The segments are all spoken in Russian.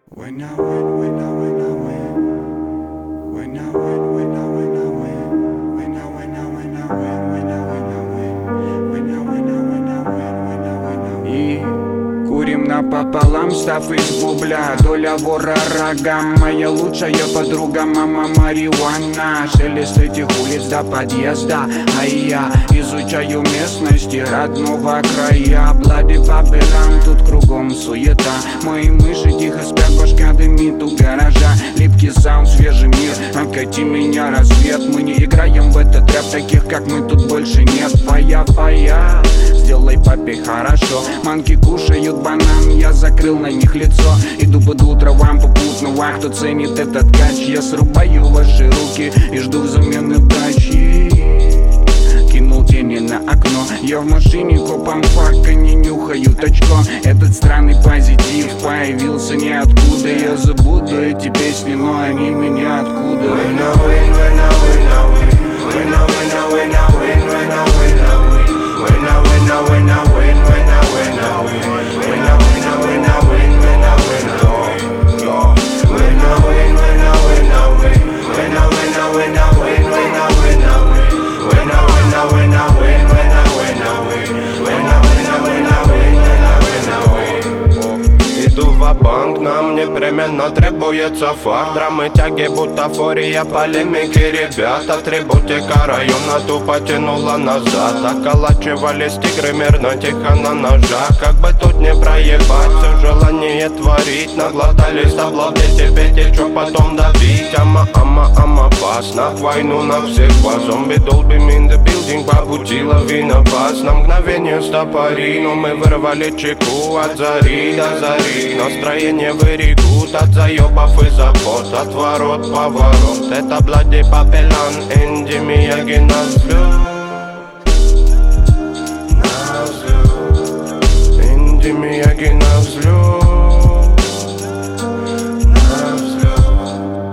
When I win, when I win, I win. When I win, when I win, I win. When I win, I win, I win. When I win, I win. When I win, I win, I win. When I win, I win. И курим напополам, став из бубля. Доля вора рогам, моя лучшая подруга, мама марихуана. Шелест этих улиц до подъезда, а я изучаю местности родного края. Блади Бабелам, тут кругом суета. Мои мыши тихо спят, башка дымит у гаража. Липкий саунд, свежий мир, окати меня рассвет. Мы не играем в этот рэп, таких как мы тут больше нет. Фая, сделай папе хорошо. Манки кушают банан, я закрыл на них лицо. Иду под утро вам попутного, кто ценит этот кач. Я срубаю ваши руки и жду взамен удачи. Кинул тени на окно, я в машине копам фак, они нюхают очко. Этот странный позитив появился ниоткуда. Я забуду эти песни, но они меня откуда. When I win, when I win, I win. When I win, I win, I win. When I win, I win. When I win, I win, I win. When I win, I win. When I win, I win, I win. When I win, I win. When I win, when I win, I win. When I win, I win, I win. When I win, I win. When I win, I win, I win. When I win, I win. When I win, I win, I win. When I win, I win. Иду ва-банк, нам непременно требуется факт. Драмы, тяги, бутафория, полемики, ребята. Атрибутика района тупо тянула назад. Околачивались тигры мирно, тихо на ножах. Как бы тут не проебать, все желание творить. Наглотались табло, пейте, пейте, чё потом давить. Ама, пас, на войну на всех вас. Зомби долбим in the building, по пути лавина вас. На мгновение стопори, но мы вырвали чеку от зари до зари. Настроение вырегут от заебов и забот. Отворот, поворот, это Блади Бабелам, Энди Мияги на взлет. На взлет, Энди Мияги на взлет. На взлет.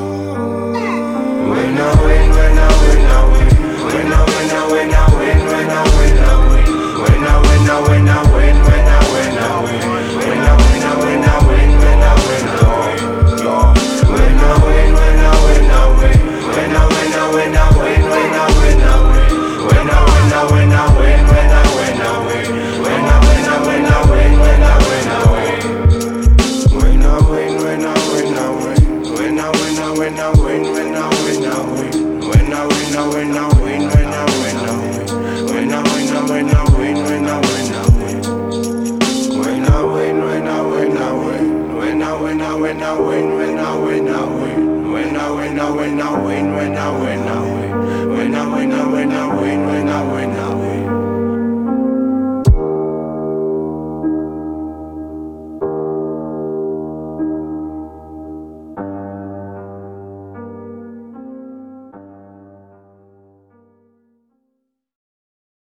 When I win, when I win, I win. When I win, I win, I win. When I win, I win. When I win, I win, I win. When I win, I win. When I win, I win, I win. When I win, I win. When I win, when I win, I win. When I win, I win, I win. When I win, I win. When I win, I win, I win. When I win, I win. When I win, I win, I win. When I win, I win. When I win, when I win, I win. When I win, I win, I win. When I win, I win. When I win, I win, I win. When I win, I win. When I win, I win, I win. When I win, I win. When I win, when I win, I win. When I win, I win, I win. When I win, I win. When I win, I win, I win. When I win, I win.